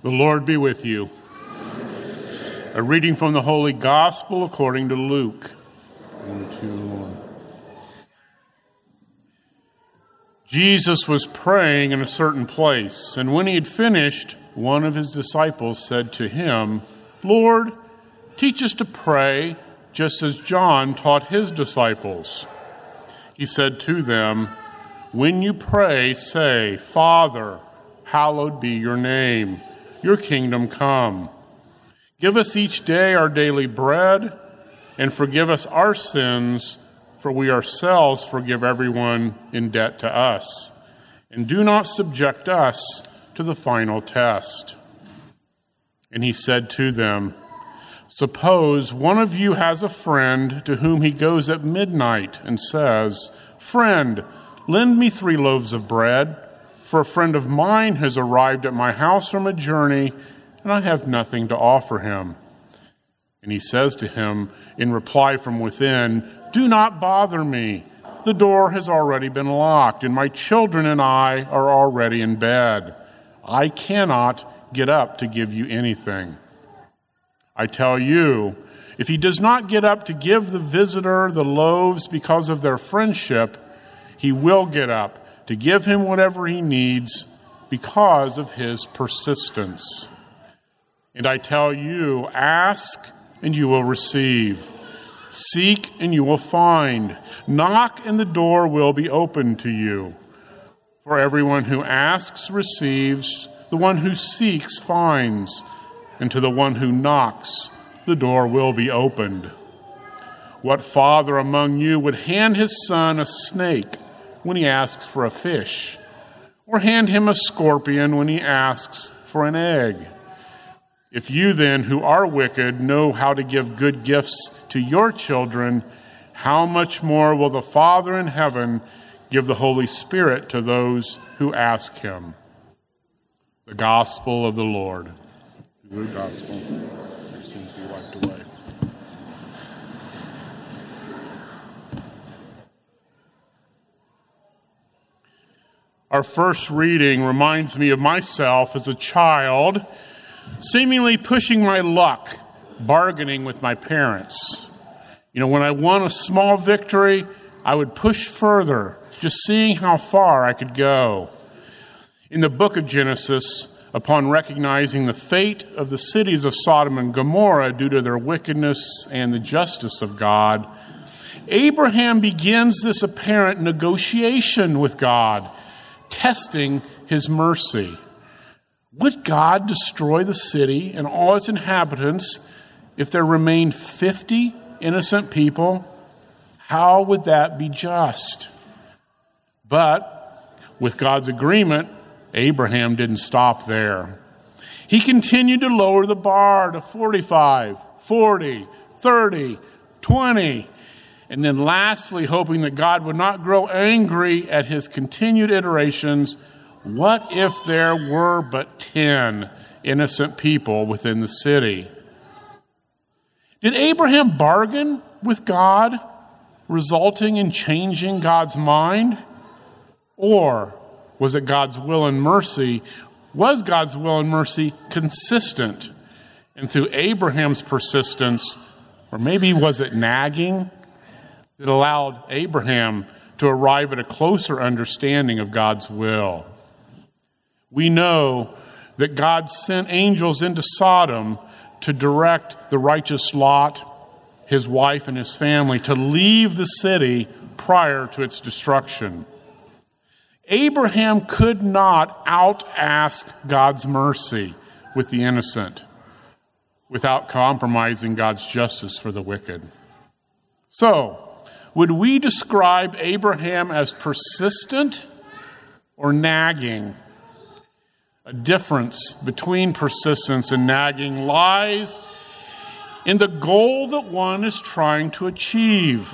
The Lord be with you. A reading from the Holy Gospel according to Luke. Jesus was praying in a certain place, and when he had finished, one of his disciples said to him, "Lord, teach us to pray, just as John taught his disciples." He said to them, "When you pray, say, 'Father, hallowed be your name. Your kingdom come. Give us each day our daily bread, and forgive us our sins, for we ourselves forgive everyone in debt to us. And do not subject us to the final test." And he said to them, "Suppose one of you has a friend to whom he goes at midnight and says, 'Friend, lend me 3 loaves of bread, for a friend of mine has arrived at my house from a journey, and I have nothing to offer him.' And he says to him in reply from within, 'Do not bother me. The door has already been locked, and my children and I are already in bed. I cannot get up to give you anything.' I tell you, if he does not get up to give the visitor the loaves because of their friendship, he will get up to give him whatever he needs because of his persistence. And I tell you, ask and you will receive. Seek and you will find. Knock and the door will be opened to you. For everyone who asks receives, the one who seeks finds, and to the one who knocks the door will be opened. What father among you would hand his son a snake when he asks for a fish, or hand him a scorpion when he asks for an egg? If you then, who are wicked, know how to give good gifts to your children, how much more will the Father in heaven give the Holy Spirit to those who ask him?" The Gospel of the Lord. Through the Gospel, your sins be wiped away. Our first reading reminds me of myself as a child, seemingly pushing my luck, bargaining with my parents. When I won a small victory, I would push further, just seeing how far I could go. In the book of Genesis, upon recognizing the fate of the cities of Sodom and Gomorrah due to their wickedness and the justice of God, Abraham begins this apparent negotiation with God, testing his mercy. Would God destroy the city and all its inhabitants if there remained 50 innocent people? How would that be just? But with God's agreement, Abraham didn't stop there. He continued to lower the bar to 45, 40, 30, 20. And then lastly, hoping that God would not grow angry at his continued iterations, what if there were but 10 innocent people within the city? Did Abraham bargain with God, resulting in changing God's mind? Or was it God's will and mercy? Was God's will and mercy consistent? And through Abraham's persistence, or maybe was it nagging, that allowed Abraham to arrive at a closer understanding of God's will? We know that God sent angels into Sodom to direct the righteous Lot, his wife, and his family to leave the city prior to its destruction. Abraham could not out-ask God's mercy with the innocent without compromising God's justice for the wicked. So, would we describe Abraham as persistent or nagging? A difference between persistence and nagging lies in the goal that one is trying to achieve.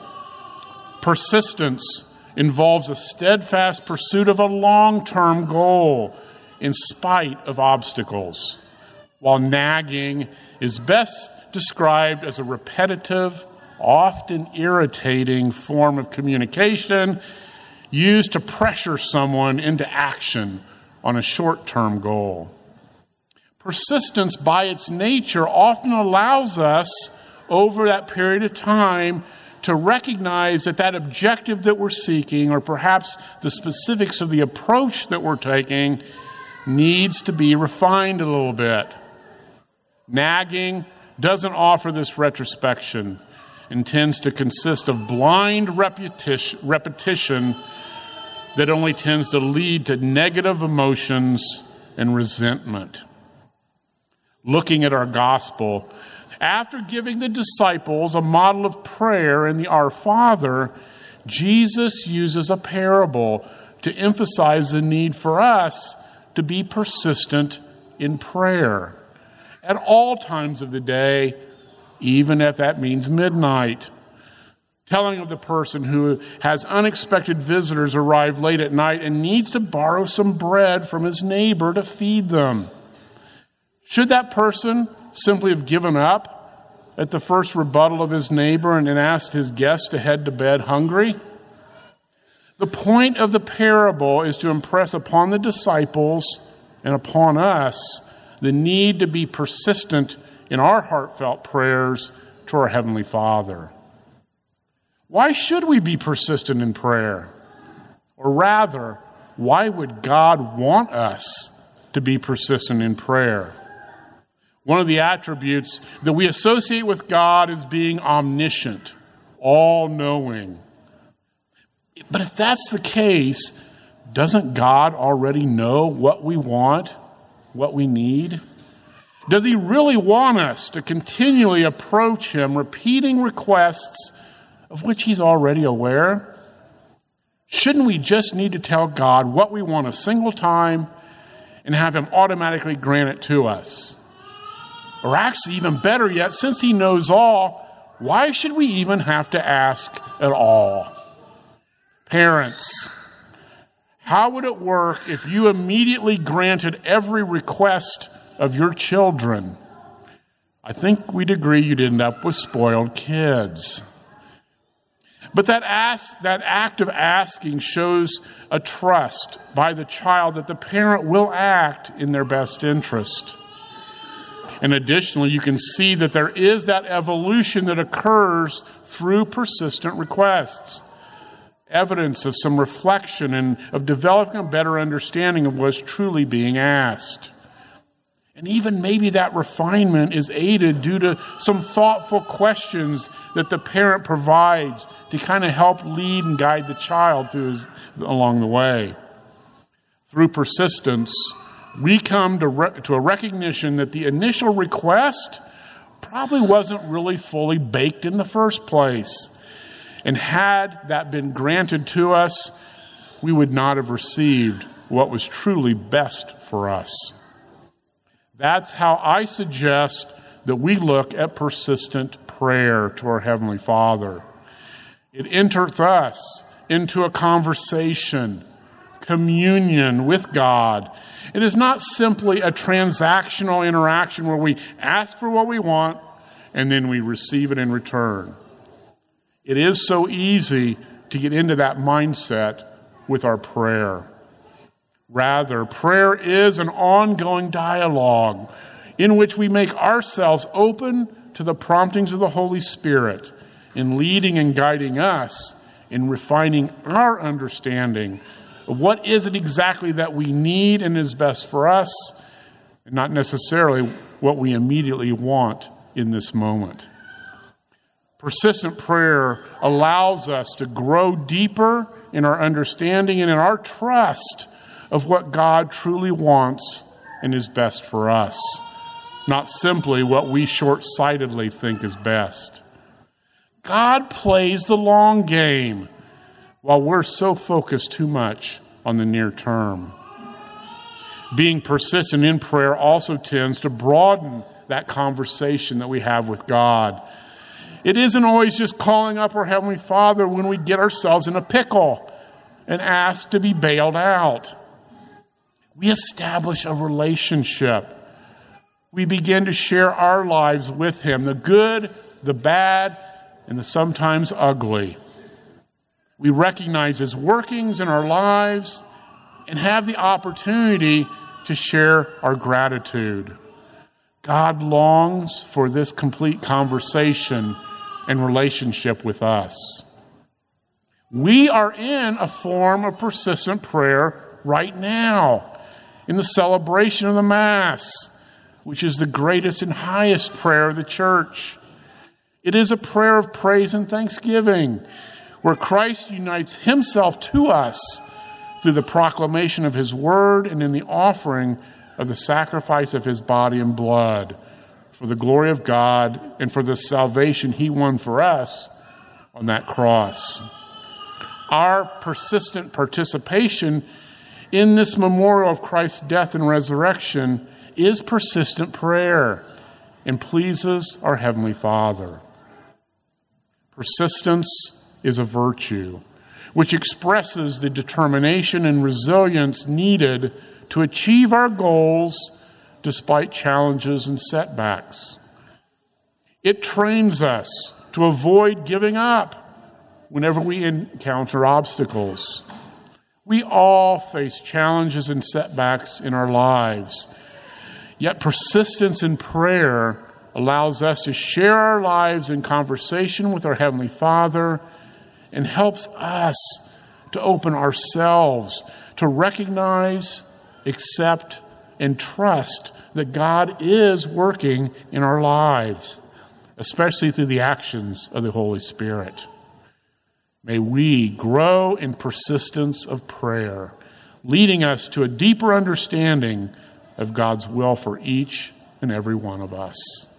Persistence involves a steadfast pursuit of a long-term goal in spite of obstacles, while nagging is best described as a repetitive, often irritating form of communication used to pressure someone into action on a short-term goal. Persistence, by its nature, often allows us, over that period of time, to recognize that that objective that we're seeking, or perhaps the specifics of the approach that we're taking, needs to be refined a little bit. Nagging doesn't offer this retrospection and tends to consist of blind repetition that only tends to lead to negative emotions and resentment. Looking at our gospel, after giving the disciples a model of prayer in the Our Father, Jesus uses a parable to emphasize the need for us to be persistent in prayer at all times of the day, even if that means midnight. Telling of the person who has unexpected visitors arrive late at night and needs to borrow some bread from his neighbor to feed them. Should that person simply have given up at the first rebuttal of his neighbor and then asked his guest to head to bed hungry? The point of the parable is to impress upon the disciples and upon us the need to be persistent in our heartfelt prayers to our Heavenly Father. Why should we be persistent in prayer? Or rather, why would God want us to be persistent in prayer? One of the attributes that we associate with God is being omniscient, all-knowing. But if that's the case, doesn't God already know what we want, what we need? Does He really want us to continually approach Him, repeating requests of which He's already aware? Shouldn't we just need to tell God what we want a single time and have Him automatically grant it to us? Or actually, even better yet, since He knows all, why should we even have to ask at all? Parents, how would it work if you immediately granted every request of your children? I think we'd agree you'd end up with spoiled kids. But that act of asking shows a trust by the child that the parent will act in their best interest. And additionally, you can see that there is that evolution that occurs through persistent requests. Evidence of some reflection and of developing a better understanding of what's truly being asked. And even maybe that refinement is aided due to some thoughtful questions that the parent provides to kind of help lead and guide the child along the way. Through persistence, we come to a recognition that the initial request probably wasn't really fully baked in the first place. And had that been granted to us, we would not have received what was truly best for us. That's how I suggest that we look at persistent prayer to our Heavenly Father. It enters us into a conversation, communion with God. It is not simply a transactional interaction where we ask for what we want and then we receive it in return. It is so easy to get into that mindset with our prayer. Rather, prayer is an ongoing dialogue in which we make ourselves open to the promptings of the Holy Spirit in leading and guiding us in refining our understanding of what is it exactly that we need and is best for us, and not necessarily what we immediately want in this moment. Persistent prayer allows us to grow deeper in our understanding and in our trust of what God truly wants and is best for us, not simply what we short-sightedly think is best. God plays the long game while we're so focused too much on the near term. Being persistent in prayer also tends to broaden that conversation that we have with God. It isn't always just calling up our Heavenly Father when we get ourselves in a pickle and ask to be bailed out. We establish a relationship. We begin to share our lives with Him, the good, the bad, and the sometimes ugly. We recognize His workings in our lives and have the opportunity to share our gratitude. God longs for this complete conversation and relationship with us. We are in a form of persistent prayer right now in the celebration of the Mass, which is the greatest and highest prayer of the church. It is a prayer of praise and thanksgiving, where Christ unites himself to us through the proclamation of his word and in the offering of the sacrifice of his body and blood for the glory of God and for the salvation he won for us on that cross. Our persistent participation in this memorial of Christ's death and resurrection is persistent prayer and pleases our Heavenly Father. Persistence is a virtue which expresses the determination and resilience needed to achieve our goals despite challenges and setbacks. It trains us to avoid giving up whenever we encounter obstacles. We all face challenges and setbacks in our lives, yet persistence in prayer allows us to share our lives in conversation with our Heavenly Father and helps us to open ourselves to recognize, accept, and trust that God is working in our lives, especially through the actions of the Holy Spirit. May we grow in persistence of prayer, leading us to a deeper understanding of God's will for each and every one of us.